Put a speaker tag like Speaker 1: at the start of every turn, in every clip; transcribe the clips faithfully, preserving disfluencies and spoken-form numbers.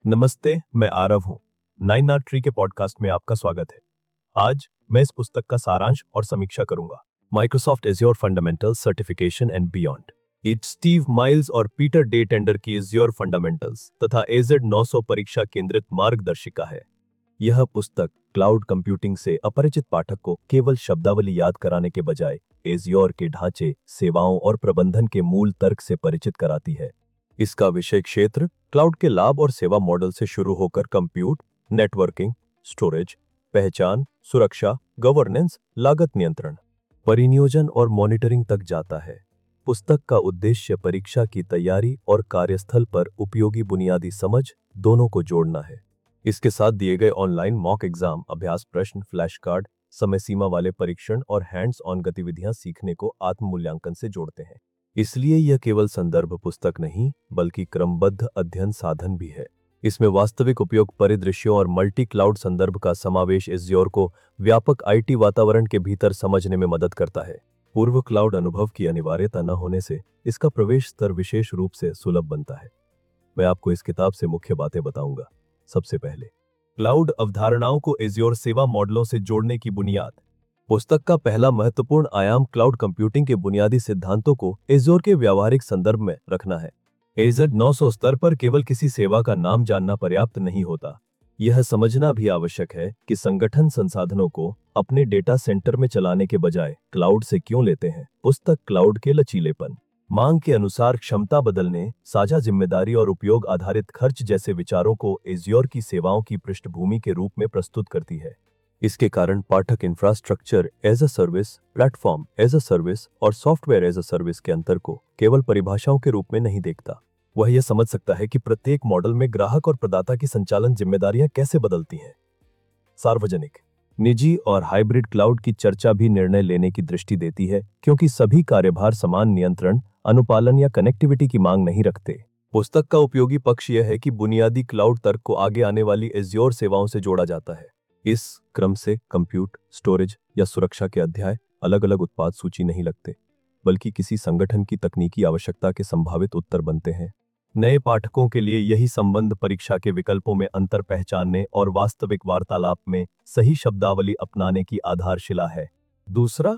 Speaker 1: नमस्ते, मैं आरव हूँ। नाइन आर ट्री के पॉडकास्ट में आपका स्वागत है। आज मैं इस पुस्तक का सारांश और समीक्षा करूंगा। Microsoft Azure fundamentals certification and beyond. It Steve Miles और पीटर डे टेंडर की एज्योर फंडामेंटल्स तथा एजेड नौ सौ परीक्षा केंद्रित मार्गदर्शिका है। यह पुस्तक क्लाउड कंप्यूटिंग से अपरिचित पाठक को केवल शब्दावली याद कराने के बजाय एज्योर के ढांचे, सेवाओं और प्रबंधन के मूल तर्क से परिचित कराती है। इसका विषय क्षेत्र क्लाउड के लाभ और सेवा मॉडल से शुरू होकर कंप्यूट, नेटवर्किंग, स्टोरेज, पहचान, सुरक्षा, गवर्नेंस, लागत नियंत्रण, परिनियोजन और मॉनिटरिंग तक जाता है। पुस्तक का उद्देश्य परीक्षा की तैयारी और कार्यस्थल पर उपयोगी बुनियादी समझ दोनों को जोड़ना है। इसके साथ दिए गए ऑनलाइन मॉक एग्जाम, अभ्यास प्रश्न, फ्लैश कार्ड, समय सीमा वाले परीक्षण और हैंड्स ऑन गतिविधियां सीखने को आत्म मूल्यांकन से जोड़ते हैं। इसलिए यह केवल संदर्भ पुस्तक नहीं बल्कि क्रमबद्ध अध्ययन साधन भी है। इसमें वास्तविक उपयोग परिदृश्यों और मल्टी क्लाउड संदर्भ का समावेश एज्योर को व्यापक आईटी वातावरण के भीतर समझने में मदद करता है। पूर्व क्लाउड अनुभव की अनिवार्यता न होने से इसका प्रवेश स्तर विशेष रूप से सुलभ बनता है। मैं आपको इस किताब से मुख्य बातें बताऊंगा। सबसे पहले, क्लाउड अवधारणाओं को एज्योर सेवा मॉडलों से जोड़ने की बुनियाद। पुस्तक का पहला महत्वपूर्ण आयाम क्लाउड कंप्यूटिंग के बुनियादी सिद्धांतों को एज्योर के व्यावहारिक संदर्भ में रखना है। एजेड नौ सौ स्तर पर केवल किसी सेवा का नाम जानना पर्याप्त नहीं होता। यह समझना भी आवश्यक है कि संगठन संसाधनों को अपने डेटा सेंटर में चलाने के बजाय क्लाउड से क्यों लेते हैं। पुस्तक क्लाउड के लचीलेपन, मांग के अनुसार क्षमता बदलने, साझा जिम्मेदारी और उपयोग आधारित खर्च जैसे विचारों को एज्योर की सेवाओं की पृष्ठभूमि के रूप में प्रस्तुत करती है। इसके कारण पाठक infrastructure as a service, platform as a service और सॉफ्टवेयर एज अ सर्विस के अंतर को केवल परिभाषाओं के रूप में नहीं देखता। वह यह समझ सकता है कि प्रत्येक मॉडल में ग्राहक और प्रदाता की संचालन जिम्मेदारियां कैसे बदलती हैं। सार्वजनिक, निजी और हाइब्रिड क्लाउड की चर्चा भी निर्णय लेने की दृष्टि देती है, क्योंकि सभी कार्यभार समान नियंत्रण, अनुपालन या कनेक्टिविटी की मांग नहीं रखते। पुस्तक का उपयोगी पक्ष यह है कि बुनियादी क्लाउड तर्क को आगे आने वाली एज्योर सेवाओं से जोड़ा जाता है। इस क्रम से कंप्यूट, स्टोरेज या सुरक्षा के अध्याय अलग अलग उत्पाद सूची नहीं लगते, बल्कि किसी संगठन की तकनीकी आवश्यकता के संभावित उत्तर बनते हैं। नए पाठकों के लिए यही संबंध परीक्षा के विकल्पों में अंतर पहचानने और वास्तविक वार्तालाप में सही शब्दावली अपनाने की आधारशिला है। दूसरा,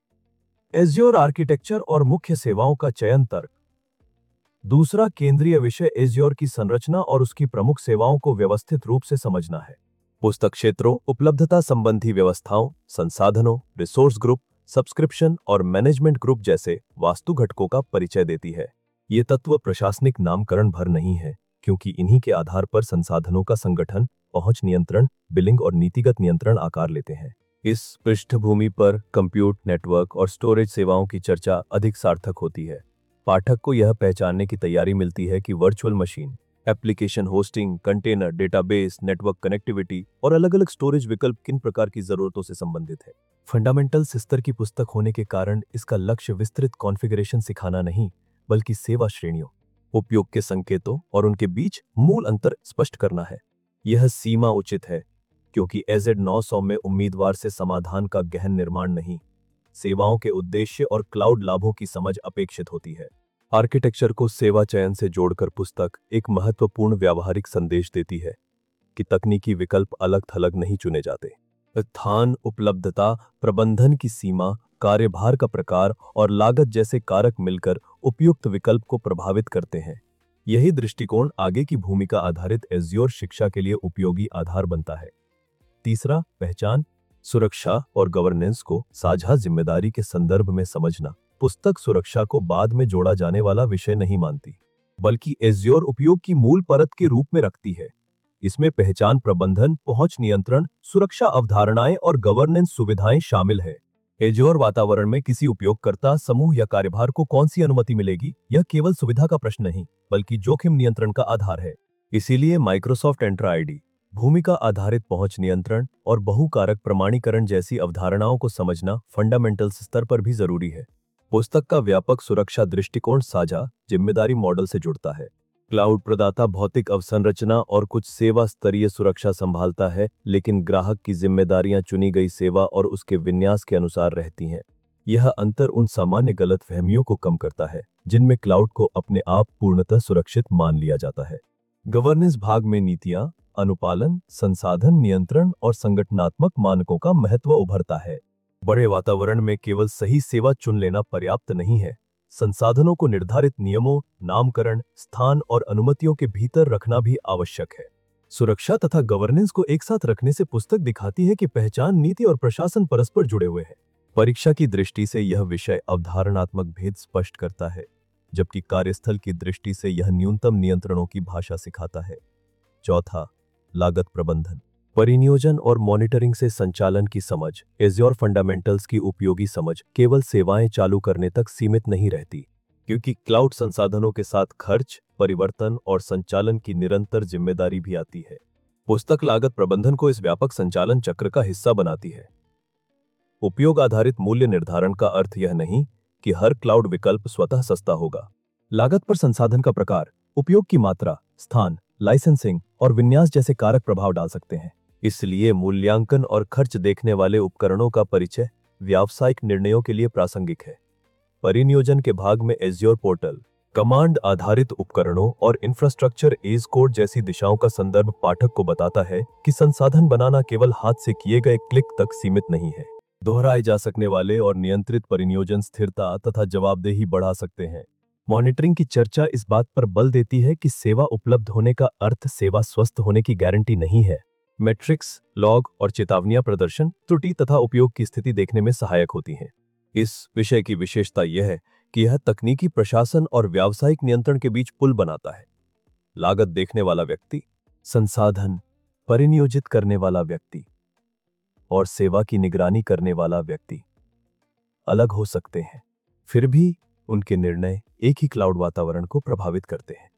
Speaker 1: एज्योर आर्किटेक्चर और मुख्य सेवाओं का चयन तर्क। दूसरा केंद्रीय विषय एज्योर की संरचना और उसकी प्रमुख सेवाओं को व्यवस्थित रूप से समझना है। पुस्तक क्षेत्रों, उपलब्धता संबंधी व्यवस्थाओं, संसाधनों, रिसोर्स ग्रुप, सब्सक्रिप्शन और मैनेजमेंट ग्रुप जैसे वास्तु घटकों का परिचय देती है। ये तत्व प्रशासनिक नामकरण भर नहीं है, क्योंकि इन्हीं के आधार पर संसाधनों का संगठन, पहुंच नियंत्रण, बिलिंग और नीतिगत नियंत्रण आकार लेते हैं। इस पृष्ठभूमि पर कंप्यूट, नेटवर्क और स्टोरेज सेवाओं की चर्चा अधिक सार्थक होती है। पाठक को यह पहचानने की तैयारी मिलती है कि virtual machine, application hosting, container, database, network connectivity और अलग अलग स्टोरेज विकल्प किन प्रकार की जरूरतों से संबंधित है। फंडामेंटल्स स्तर की पुस्तक होने के कारण इसका लक्ष्य विस्तृत कॉन्फ़िगरेशन सिखाना नहीं, बल्कि सेवा श्रेणियों, उपयोग के संकेतों और उनके बीच मूल अंतर स्पष्ट करना है। यह सीमा उचित है, क्योंकि एजेड नौ सौ में उम्मीदवार से समाधान का गहन निर्माण नहीं, सेवाओं के उद्देश्य और क्लाउड लाभों की समझ अपेक्षित होती है। आर्किटेक्चर को सेवा चयन से जोड़कर पुस्तक एक महत्वपूर्ण व्यावहारिक संदेश देती है कि तकनीकी विकल्प अलग थलग नहीं चुने जाते। स्थान, उपलब्धता, प्रबंधन की सीमा, कार्यभार का प्रकार और लागत जैसे कारक मिलकर उपयुक्त विकल्प को प्रभावित करते हैं। यही दृष्टिकोण आगे की भूमिका आधारित एज्योर शिक्षा के लिए उपयोगी आधार बनता है। तीसरा, पहचान, सुरक्षा और गवर्नेंस को साझा जिम्मेदारी के संदर्भ में समझना। पुस्तक सुरक्षा को बाद में जोड़ा जाने वाला विषय नहीं मानती, बल्कि एज्योर उपयोग की मूल परत के रूप में रखती है। इसमें पहचान प्रबंधन, पहुंच नियंत्रण, सुरक्षा अवधारणाएं और गवर्नेंस सुविधाएं शामिल है। एज्योर वातावरण में किसी उपयोगकर्ता समूह या कार्यभार को कौन सी अनुमति मिलेगी, यह केवल सुविधा का प्रश्न नहीं, बल्कि जोखिम नियंत्रण का आधार है। इसीलिए माइक्रोसॉफ्ट एंट्रा आईडी, भूमिका आधारित पहुंच नियंत्रण और बहुकारक प्रमाणीकरण जैसी अवधारणाओं को समझना फंडामेंटल्स स्तर पर भी जरूरी है। पुस्तक का व्यापक सुरक्षा दृष्टिकोण साझा जिम्मेदारी मॉडल से जुड़ता है। क्लाउड प्रदाता भौतिक अवसंरचना और कुछ सेवा स्तरीय सुरक्षा संभालता है, लेकिन ग्राहक की जिम्मेदारियां चुनी गई सेवा और उसके विन्यास के अनुसार रहती हैं। यह अंतर उन सामान्य गलतफहमियों को कम करता है जिनमें क्लाउड को अपने आप पूर्णतः सुरक्षित मान लिया जाता है। गवर्नेंस भाग में नीतियां, अनुपालन, संसाधन नियंत्रण और संगठनात्मक मानकों का महत्व उभरता है। बड़े वातावरण में केवल सही सेवा चुन लेना पर्याप्त नहीं है। संसाधनों को निर्धारित नियमों, नामकरण, स्थान और अनुमतियों के भीतर रखना भी आवश्यक है। सुरक्षा तथा गवर्नेंस को एक साथ रखने से पुस्तक दिखाती है कि पहचान, नीति और प्रशासन परस्पर जुड़े हुए हैं। परीक्षा की दृष्टि से यह विषय अवधारणात्मक भेद स्पष्ट करता है, जबकि कार्यस्थल की दृष्टि से यह न्यूनतम नियंत्रणों की भाषा सिखाता है। चौथा, लागत प्रबंधन। परिनियोजन और मॉनिटरिंग से संचालन की समझ। एज्योर फंडामेंटल्स की उपयोगी समझ केवल सेवाएं चालू करने तक सीमित नहीं रहती, क्योंकि क्लाउड संसाधनों के साथ खर्च, परिवर्तन और संचालन की निरंतर जिम्मेदारी भी आती है। पुस्तक लागत प्रबंधन को इस व्यापक संचालन चक्र का हिस्सा बनाती है। उपयोग आधारित मूल्य निर्धारण का अर्थ यह नहीं कि हर क्लाउड विकल्प स्वतः सस्ता होगा। लागत पर संसाधन का प्रकार, उपयोग की मात्रा, स्थान, लाइसेंसिंग और विन्यास जैसे कारक प्रभाव डाल सकते हैं। इसलिए मूल्यांकन और खर्च देखने वाले उपकरणों का परिचय व्यावसायिक निर्णयों के लिए प्रासंगिक है। परिनियोजन के भाग में एज्योर पोर्टल, कमांड आधारित उपकरणों और इंफ्रास्ट्रक्चर एज कोड जैसी दिशाओं का संदर्भ पाठक को बताता है कि संसाधन बनाना केवल हाथ से किए गए क्लिक तक सीमित नहीं है। दोहराए जा सकने वाले और नियंत्रित परिनियोजन स्थिरता तथा जवाबदेही बढ़ा सकते हैं। मॉनिटरिंग की चर्चा इस बात पर बल देती है कि सेवा उपलब्ध होने का अर्थ सेवा स्वस्थ होने की गारंटी नहीं है। मैट्रिक्स, लॉग और चेतावनियां प्रदर्शन, त्रुटि तथा उपयोग की स्थिति देखने में सहायक होती हैं। इस विषय की विशेषता यह है कि यह तकनीकी प्रशासन और व्यावसायिक नियंत्रण के बीच पुल बनाता है। लागत देखने वाला व्यक्ति, संसाधन परिनियोजित करने वाला व्यक्ति और सेवा की निगरानी करने वाला व्यक्ति अलग हो सकते हैं, फिर भी उनके निर्णय एक ही क्लाउड वातावरण को प्रभावित करते हैं।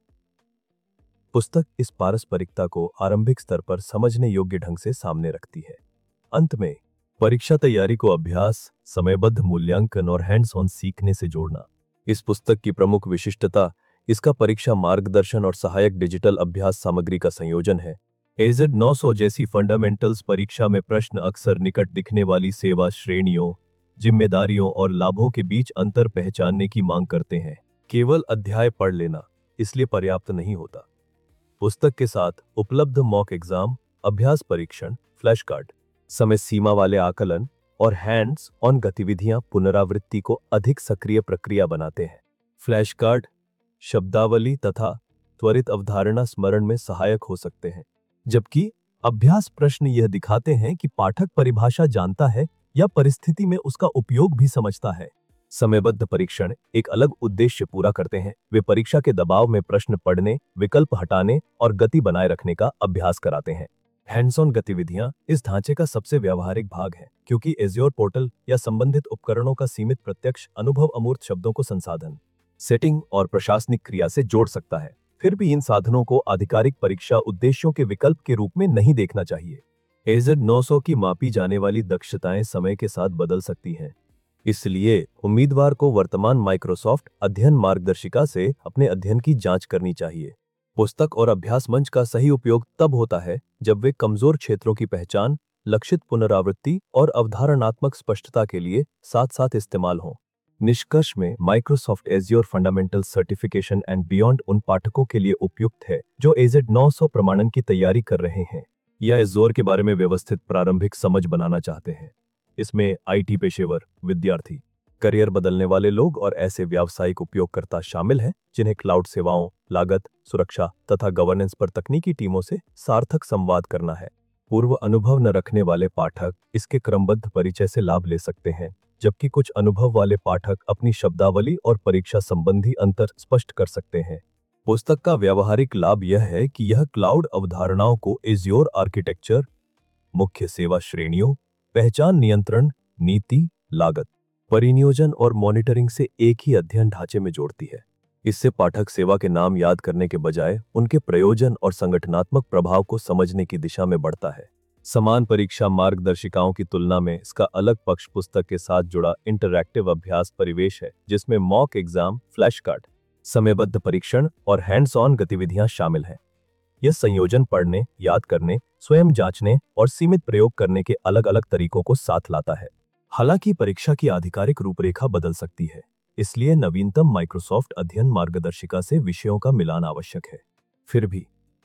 Speaker 1: पुस्तक इस पारस्परिकता को आरंभिक स्तर पर समझने योग्य ढंग से सामने रखती है। अंत में, परीक्षा तैयारी को अभ्यास, समयबद्ध मूल्यांकन और हैंड्स ऑन सीखने से जोड़ना। इस पुस्तक की प्रमुख विशिष्टता इसका परीक्षा मार्गदर्शन और सहायक डिजिटल अभ्यास सामग्री का संयोजन है। एजेड नौ सौ जैसी फंडामेंटल्स परीक्षा में प्रश्न अक्सर निकट दिखने वाली सेवा श्रेणियों, जिम्मेदारियों और लाभों के बीच अंतर पहचानने की मांग करते हैं। केवल अध्याय पढ़ लेना इसलिए पर्याप्त नहीं होता। पुस्तक के साथ उपलब्ध मॉक एग्जाम, अभ्यास परीक्षण, फ्लैश कार्ड, समय सीमा वाले आकलन और हैंड्स ऑन गतिविधियां पुनरावृत्ति को अधिक सक्रिय प्रक्रिया बनाते हैं। फ्लैश कार्ड शब्दावली तथा त्वरित अवधारणा स्मरण में सहायक हो सकते हैं, जबकि अभ्यास प्रश्न यह दिखाते हैं कि पाठक परिभाषा जानता है या परिस्थिति में उसका उपयोग भी समझता है। समयबद्ध परीक्षण एक अलग उद्देश्य पूरा करते हैं। वे परीक्षा के दबाव में प्रश्न पढ़ने, विकल्प हटाने और गति बनाए रखने का अभ्यास कराते हैं। हैंड्स ऑन गतिविधियां इस ढांचे का सबसे व्यावहारिक भाग है, क्योंकि एज्योर पोर्टल या संबंधित उपकरणों का सीमित प्रत्यक्ष अनुभव अमूर्त शब्दों को संसाधन, सेटिंग और प्रशासनिक क्रिया से जोड़ सकता है। फिर भी इन साधनों को आधिकारिक परीक्षा उद्देश्यों के विकल्प के रूप में नहीं देखना चाहिए। एजेड नौ सौ की मापी जाने वाली दक्षताएं समय के साथ बदल सकती हैं, इसलिए उम्मीदवार को वर्तमान माइक्रोसॉफ्ट अध्ययन मार्गदर्शिका से अपने अध्ययन की जांच करनी चाहिए। पुस्तक और अभ्यास मंच का सही उपयोग तब होता है जब वे कमजोर क्षेत्रों की पहचान, लक्षित पुनरावृत्ति और अवधारणात्मक स्पष्टता के लिए साथ साथ इस्तेमाल हों। निष्कर्ष में, Microsoft Azure fundamental certification and beyond उन पाठकों के लिए उपयुक्त है जो एजेड नौ सौ प्रमाणन की तैयारी कर रहे हैं या एज्योर के बारे में व्यवस्थित प्रारंभिक समझ बनाना चाहते हैं। इसमें आईटी पेशेवर, विद्यार्थी, करियर बदलने वाले लोग और ऐसे व्यावसायिक उपयोगकर्ता शामिल हैं जिन्हें क्लाउड सेवाओं, लागत, सुरक्षा तथा गवर्नेंस पर तकनीकी टीमों से सार्थक संवाद करना है। पूर्व अनुभव न रखने वाले पाठक इसके क्रमबद्ध परिचय से लाभ ले सकते हैं, जबकि कुछ अनुभव वाले पाठक अपनी शब्दावली और परीक्षा संबंधी अंतर स्पष्ट कर सकते हैं। पुस्तक का व्यावहारिक लाभ यह है कि यह क्लाउड अवधारणाओं को एज्योर आर्किटेक्चर, मुख्य सेवा श्रेणियों, पहचान नियंत्रण, नीति, लागत, परिनियोजन और मॉनिटरिंग से एक ही अध्ययन ढांचे में जोड़ती है। इससे पाठक सेवा के नाम याद करने के बजाय उनके प्रयोजन और संगठनात्मक प्रभाव को समझने की दिशा में बढ़ता है। समान परीक्षा मार्गदर्शिकाओं की तुलना में इसका अलग पक्ष पुस्तक के साथ जुड़ा इंटरैक्टिव अभ्यास परिवेश है, जिसमें मॉक एग्जाम, फ्लैश कार्ड, समयबद्ध परीक्षण और हैंड्स ऑन गतिविधियां शामिल हैं। यह संयोजन पढ़ने, याद करने, स्वयं जांचने और सीमित प्रयोग करने के अलग अलग तरीकों को साथ लाता है। हालांकि परीक्षा की आधिकारिक रूपरेखा बदल सकती है, इसलिए नवीनतम माइक्रोसॉफ्ट अध्ययन मार्गदर्शिका से विषयों का मिलान आवश्यक है। फिर भी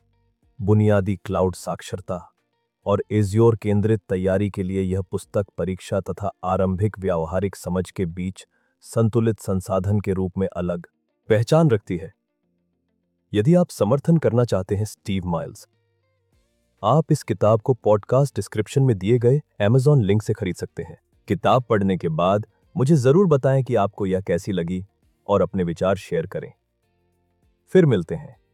Speaker 1: बुनियादी क्लाउड साक्षरता और एज्योर केंद्रित तैयारी के लिए यह पुस्तक परीक्षा तथा आरंभिक व्यावहारिक समझ के बीच संतुलित संसाधन के रूप में अलग पहचान रखती है। यदि आप समर्थन करना चाहते हैं स्टीव माइल्स, आप इस किताब को पॉडकास्ट डिस्क्रिप्शन में दिए गए अमेज़न लिंक से खरीद सकते हैं। किताब पढ़ने के बाद मुझे जरूर बताएं कि आपको यह कैसी लगी और अपने विचार शेयर करें। फिर मिलते हैं।